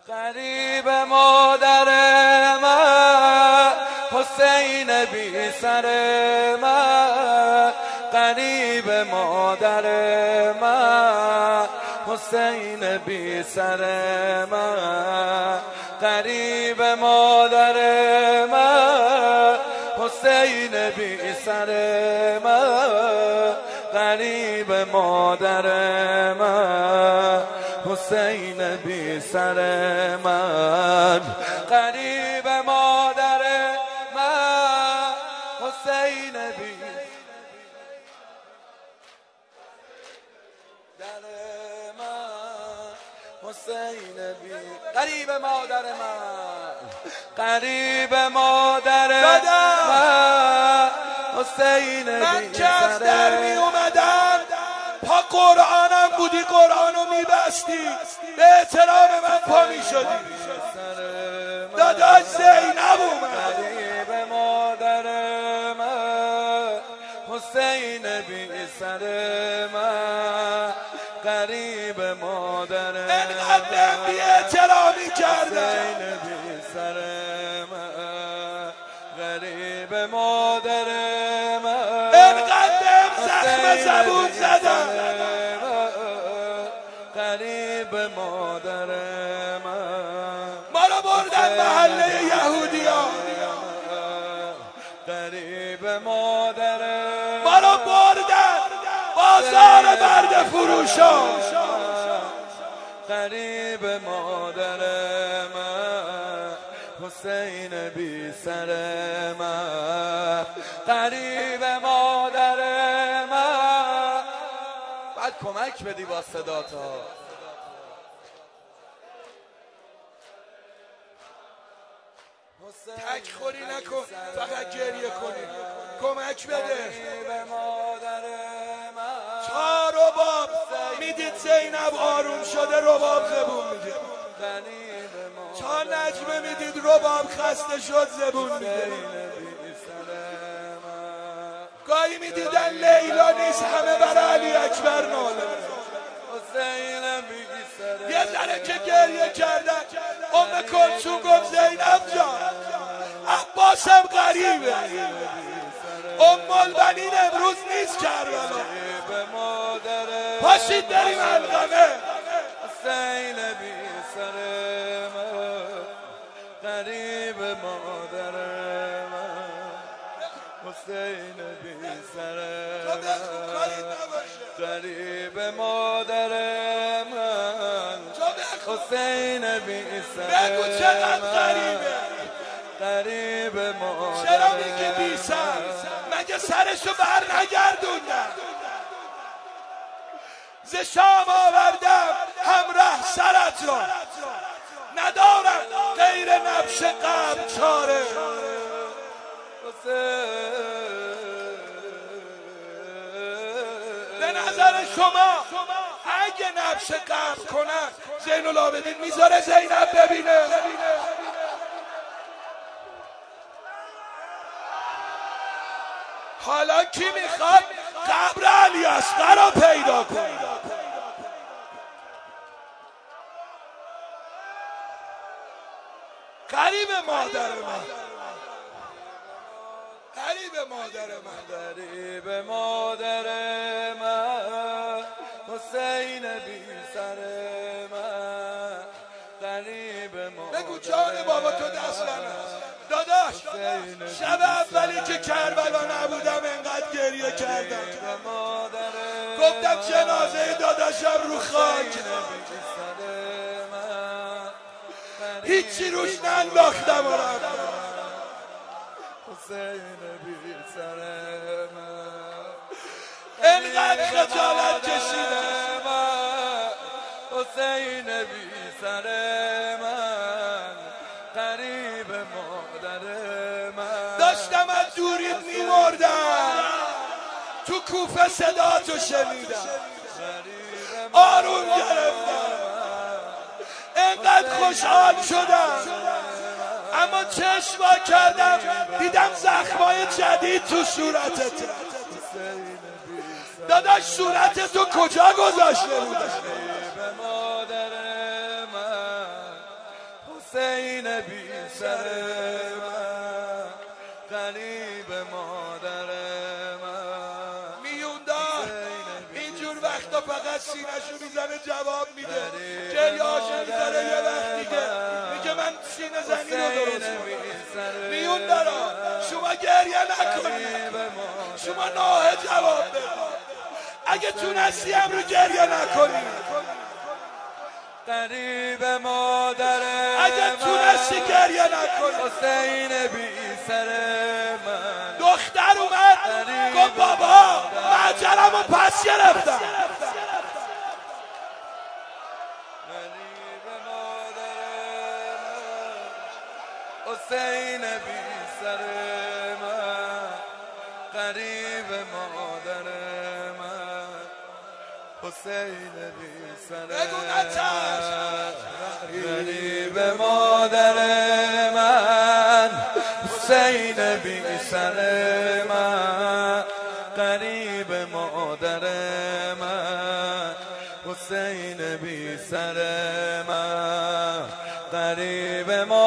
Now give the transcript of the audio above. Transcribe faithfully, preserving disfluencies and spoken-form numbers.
غریب مادر من، حسین بی سر من. غریب مادر من، حسین بی سر من. غریب مادر من، حسین بی سر من. غریب مادر من، حسین بی سر من. غریب مادر من، حسین بی در من. حسین بی غریب مادر من، غریب مادر من. حسین بی من که از در می اومدم پا قرآنم بودی، قرآنو میبستی، به احترام من پا میشدی. داداش زینب اومد. غریب مادر من، حسین بی سر من. غریب مادر من، انقدر بی احترامی کردم. حسین بی سر من. غریب مادر من، انقدر زخم زبون زدم. غریب مادر من، ما رو بردن محله یهودیا. غریب مادر ما رو بردن بازار برده فروشا. غریب مادر من، حسین بی سر من. غریب مادر من. بعد کمک بدی با صداتا. تک خوری نکن، فقط گریه کنی. کمک بده. غریب مادر من، تا رباب میدید زینب آروم شده، رباب زبون میده. غریب مادر تا نجمه میدید رباب خسته شد، زبون میده. گاهی میدیدن لیلا نیست، همه برای علی اکبر ناله. یه ذره که گریه کردن، ام کلثوم گفت زینب جان عباسم غریبه. ام البنین امروز نیست کربلا. پاشید بریم علقمه. حسین بی سر من، غریب مادر من. حسین بی سر من، غریب مادر من. حسین بی سر من، بگو چقدر غریبه. غریب مادر. چرا میگی بی سر؟ مگه سرشو بر نگردوندم؟ ز شام آوردم همراه سرت را، ندارم غیر نبش قبر چاره. به نظر شما اگه نبش قبر کنن زین العابدین میذاره زینب ببینه؟ حالا کی میخواد قبر علی اصغر رو پیدا کنه؟ غریب مادر من، غریب مادر من، غریب مادر من. حسین بی سر من، غریب مادر. بگو جان بابا تو دست ننه. داداش شب اولی که کربلا نبودم انقدر گریه کردم، گفتم جنازه داداشم رو خاک، هیچی روش ننداختم و رفتم. حسین بی سر من، انقدر خجالت کشیدم. حسین بی سر من، غریب مادر من. داشتم از دوری میمردم، تو کوفه صداتو شنیدم، آروم گرفتم، انقدر خوشحال شدم. اما چشم وا کردم دیدم زخمای جدید تو صورتت. داداش صورت تو کجا گذاشته بودم؟ حسین بی سر من غریب مادر من میوندار اینجور وقتا فقط سینه‌شو میزنه جواب میده، گریه‌هاشو میزنه یه وقت دیگه میگه من سینه زنی رو درست کنم. میوندارا شما گریه نکنید، شما ناه جواب بده. اگه تونستی هم رو گریه نکنی، غریب مادر اگه تونستی گریه نکنی. حسین بی سر من دختر اومد گفت بابا معجرمو پس گرفتم. غریب مادر من حسین بی سر من غریب مادر من حسین بی سر من غریب مادر من حسین بی سر من غریب مادر من حسین بی سر من غریب